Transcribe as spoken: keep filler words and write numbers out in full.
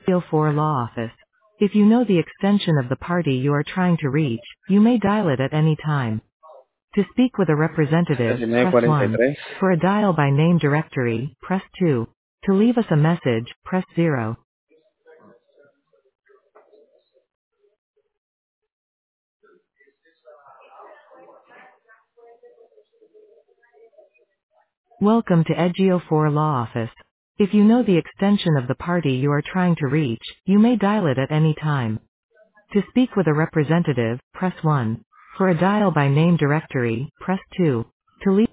Edgeo four Law Office. If you know the extension of the party you are trying to reach, you may dial it at any time. To speak with a representative, press one. setenta y nueve cuarenta y tres. For a dial by name directory, press two. To leave us a message, press zero. Welcome to Edgeo four Law Office. If you know the extension of the party you are trying to reach, you may dial it at any time. To speak with a representative, press one. For a dial by name directory, press two. To leave